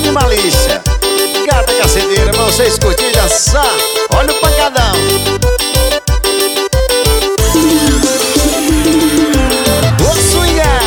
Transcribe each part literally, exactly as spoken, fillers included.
Dame malícia, gata cacedeira, pra vocês curtirem e dançar. Olha o pancadão. Vou swingar.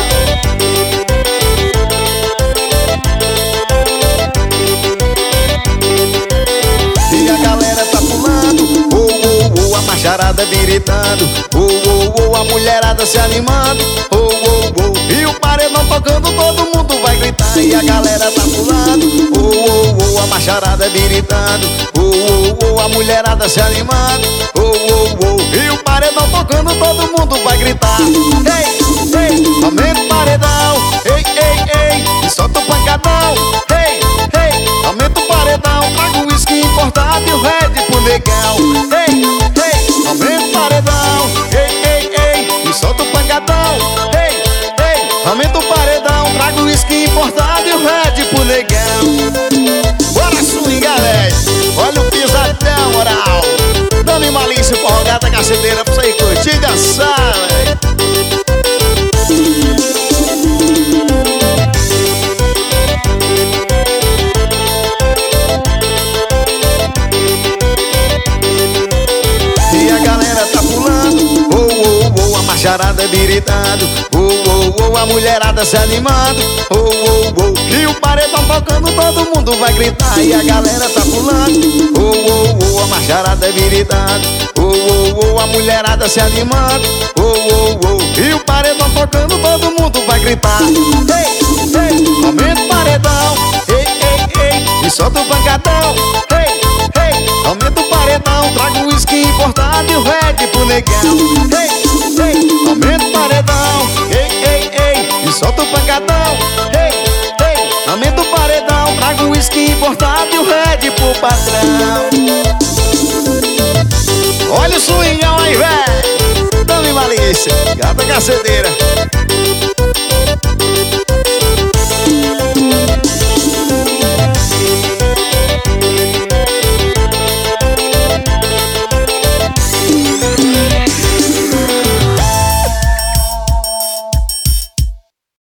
E a galera tá pulando, oh, oh, oh, a macharada gritando, oh, oh, oh, a mulherada se animando, oh, oh, oh, e o paredão tocando, todo mundo vai gritar. E a galera tá pulando, oh, oh, oh, a macharada gritando, oh, oh, oh, a mulherada se animando, oh, oh, oh, e o paredão tocando, todo mundo vai gritar. Ei, ei, aumenta o paredão, ei, ei, ei, e solta o pancadão. Ei, ei, aumenta o paredão, traga o uísque importado e o Red pro negão. Ei, ei, aumenta o paredão, ei, ei, ei, e solta o pancadão. Ei, ei, aumenta o paredão, traga o uísque importado e o Red pro negão. Bora swingar, velho, olha o pisadão, moral. Dame malícia, porra, gata cacedeira, pra você curtir e dançar, velho. Macharada gritando, oh, oh, oh, a mulherada se animando, oh, oh, oh, e o paredão tocando, todo mundo vai gritar. E a galera tá pulando, oh, oh, oh, a macharada gritando, oh, oh, oh, a mulherada se animando, oh, oh, oh, e o paredão tocando, todo mundo vai gritar. Ei, ei, aumenta o paredão, ei, ei, ei, e solta o pancadão. Ei, ei, aumenta o paredão, traga o uísque importado e o Red pro negão. Ei, ei, aumenta o paredão, ei, ei, ei, e solta o pancadão. Ei, ei, aumenta o paredão, traga o uísque importado e o Red pro patrão. Olha o swingão aí, velho. Dame malícia, gata cacedeira.